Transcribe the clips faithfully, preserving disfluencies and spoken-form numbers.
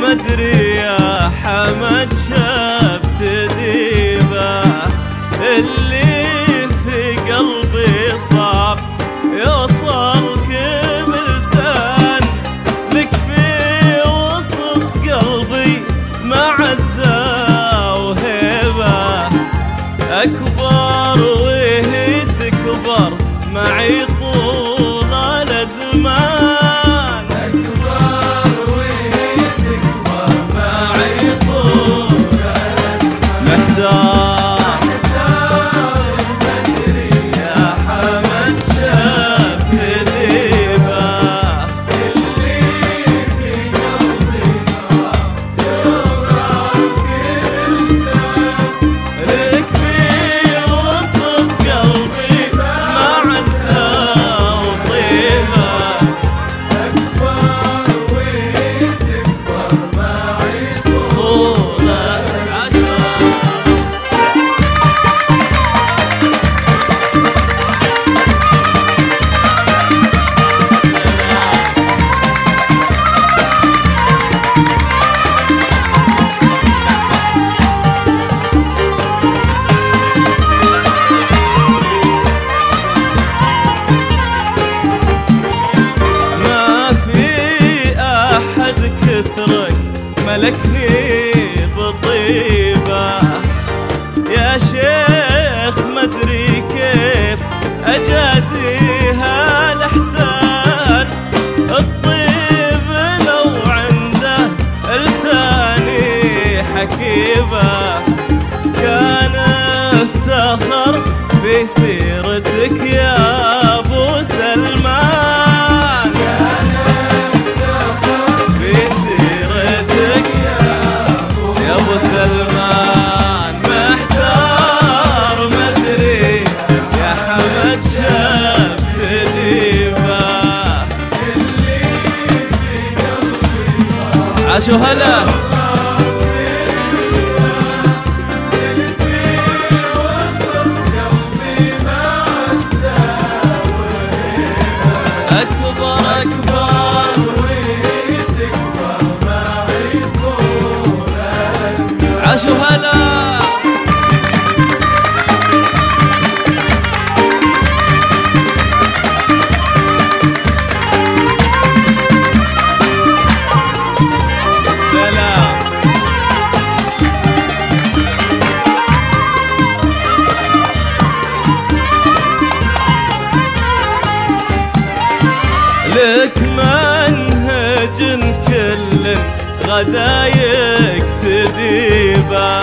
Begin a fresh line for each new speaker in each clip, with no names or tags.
مدري يا حمد شبت ديبه اللي في قلبي صعب يوصل كم لسان لك في وسط قلبي معزة وهيبة أكبر وهي تكبر معي طول الأزمان
أكبر وهي تكبر معي طول الأزمان
محتاج ملكني بطيبة يا شيخ مدري كيف أجازيها الإحسان الطيب لو عنده لساني حكيبة كان افتخر في سيرتك يا أبو سلمان سلمان محتار مدري يا حمد شبت ديبه
اللي في قلبي صار
عاشوا هلا أكبر أكبر
وهي تكبر معي طول الأزمان
عاشوا هلا سلام لك منهج كل غدا يكتدي به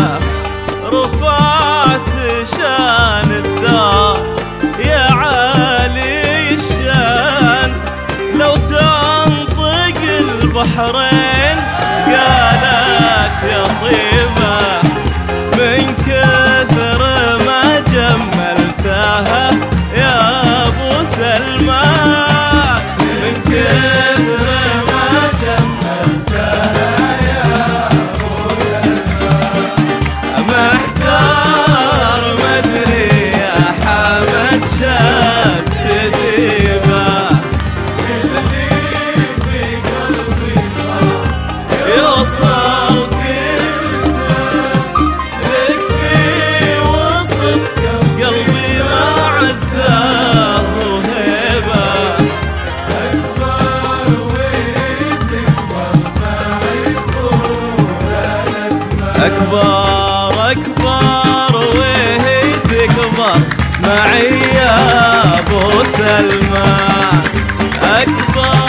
رفعت شان الدار يا عالي الشان لو تنطق البحرين قالت يا طيبة من كثر ما جملتها يا أبو سلمان من كثر ما جملتها محتار مدري يا حمد شبت ديبه
اللي في قلبي صار
يوصل كل لسان لك في وسط قلبي معزة وهيبة
أكبر وهي تكبر معي طول الأزمان
أكبر أكبر وهي تكبر معي يا أبو سلمان أكبر